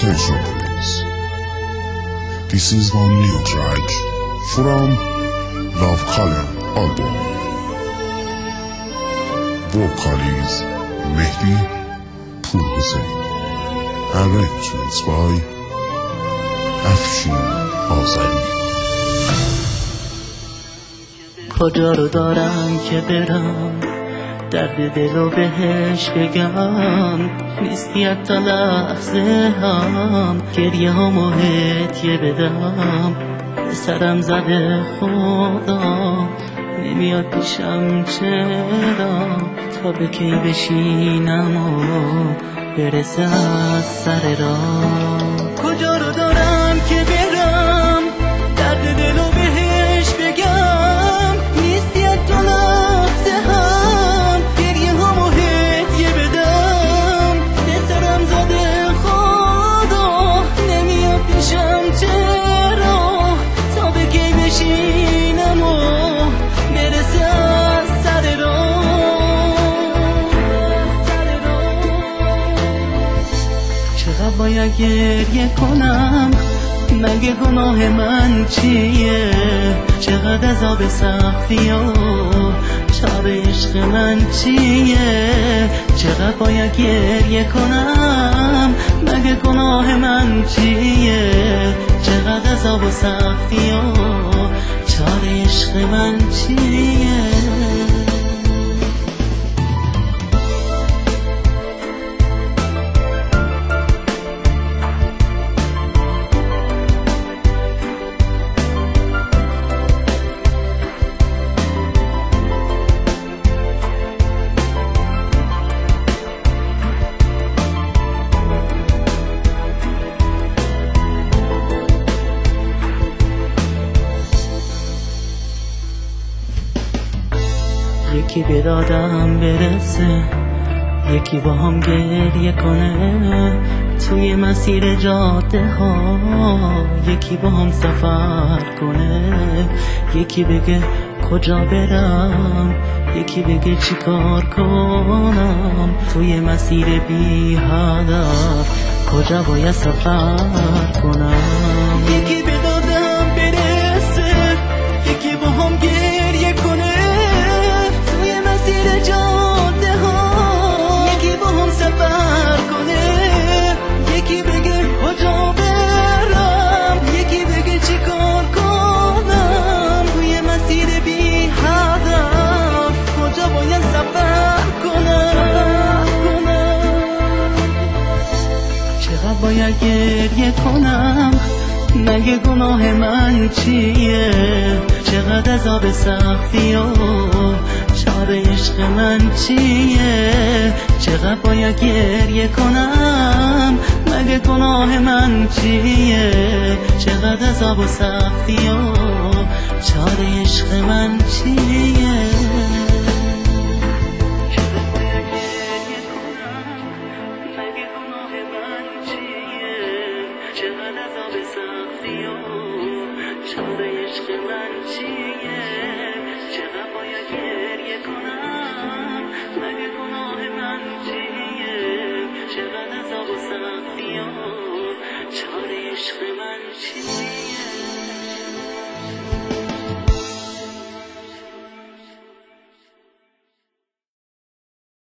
Salutations. This is one new track from Love Color album. Vocal is Mehdi Pur Hussein. Arrangements by Afshin Azari. کجا رو دارم که برم درد دلو بهش بگم، نیستی حتی لحظه هم گریه همو هدیه بدم. سرم زده خدا نمیاد پیشم چرا، تا به کی بشینم و برسه از سر راه. کجا رو دارم که برم درد دلو بهش بگم، نیستی حتی لحظه هم گریه همو هدیه بدم. سرم زده خدا نمیاد پیشم چرا، تا به کی بشینم و برسه از سر راه. چقدر باید گریه کنم، مگه گناه من چیه؟ چقدر عذاب سختی و چار عشق من چیه؟ چقدر باید گریه کنم، مگه گناه من چیه؟ چقدر عذاب و سختی و چار عشق من چیه؟ یکی به دادم برسه، یکی با هم گریه کنه توی مسیر جاده ها، یکی با هم سفر کنه، یکی بگه کجا برم، یکی بگه چی کار کنم توی مسیر بی هدف، کجا باید سفر کنم. یکی به دادم برسه، یکی با هم گریه کنه جاده ها، یکی با هم سفر کنه، یکی بگه کجا برم، یکی بگه چی کار کنم توی مسیر بی هدف، کجا باید سفر کنم. چقدر باید گریه کنم، مگه گناه من چیه؟ چقدر عذاب سختی و چار عشق من چیه؟ چقدر باید گریه کنم، مگه گناه من چیه؟ چقدر عذاب و سختی و چار عشق من چیه؟